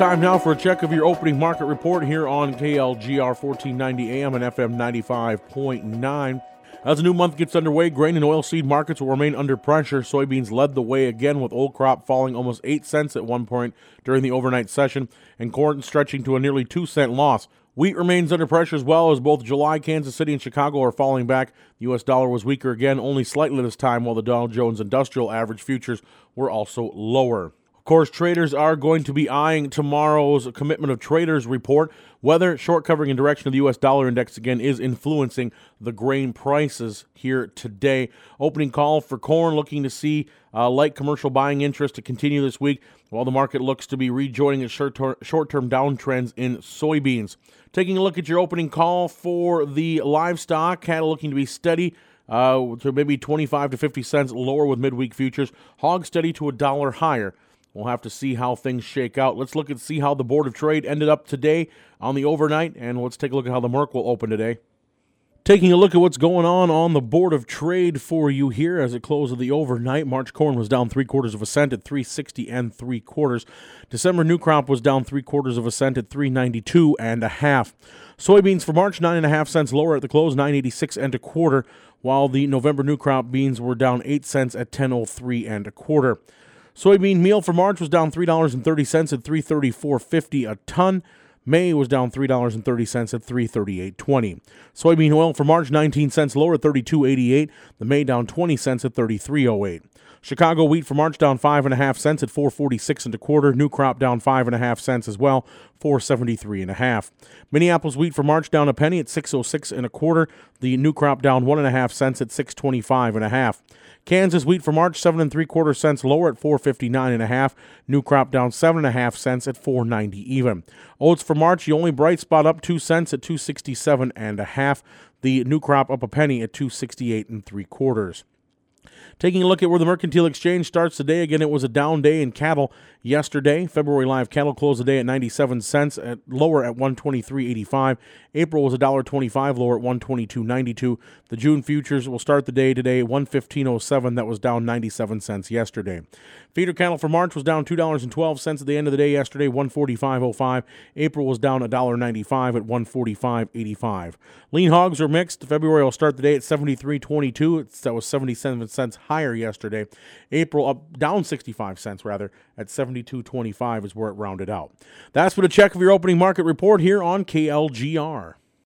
time now for a check of your opening market report here on KLGR 1490 AM and FM 95.9. As the new month gets underway, grain and oilseed markets will remain under pressure. Soybeans led the way again, with old crop falling almost 8 cents at one point during the overnight session, and corn stretching to a nearly 2-cent loss. Wheat remains under pressure as well, as both July, Kansas City, and Chicago are falling back. The U.S. dollar was weaker again, only slightly this time, while the Dow Jones Industrial Average futures were also lower. Of course, traders are going to be eyeing tomorrow's Commitment of Traders report, whether short covering in direction of the U.S. dollar index again is influencing the grain prices here today. Opening call for corn, looking to see light commercial buying interest to continue this week, while the market looks to be rejoining its short-term downtrends in soybeans. Taking a look at your opening call for the livestock, cattle looking to be steady to maybe 25 to 50 cents lower with midweek futures. Hog steady to $1 higher. We'll have to see how things shake out. Let's look and see how the Board of Trade ended up today on the overnight, and let's take a look at how the Merc will open today. Taking a look at what's going on the Board of Trade for you here as it closed the overnight. March corn was down 3/4 cent at 3.60 3/4. December new crop was down 3/4 cent at 3.92 1/2. Soybeans for March 9.5 cents lower at the close, 9.86 1/4, while the November new crop beans were down 8 cents at 10.03 1/4. Soybean meal for March was down $3.30 at $334.50 a ton. May was down $3.30 at $338.20. Soybean oil for March 19 cents lower at $32.88. The May down 20 cents at $33.08. Chicago wheat for March down 5.5 cents at $4.46 1/4. New crop down 5.5 cents as well, $4.73 1/2. Minneapolis wheat for March down a penny at $6.06 1/4. The new crop down 1.5 cents at $6.25 1/2. Kansas wheat for March 7 3/4 cents lower at $4.59 1/2. New crop down 7.5 cents at $4.90 even. Oats for March, the only bright spot, up 2 cents at $2.67 1/2. The new crop up a penny at $2.68 3/4. Taking a look at where the Mercantile Exchange starts today, again, it was a down day in cattle yesterday. February live cattle closed the day at 97 cents, lower at 123.85. April was $1.25 lower at 122.92. The June futures will start the day today 115.07. That was down 97 cents yesterday. Feeder cattle for March was down $2.12 at the end of the day yesterday, 145.05. April was down $1.95 at 145.85. Lean hogs are mixed. February will start the day at 73.22. That was 77 cents higher yesterday. April down 65 cents at 72.25 is where it rounded out. That's for the check of your opening market report here on KLGR.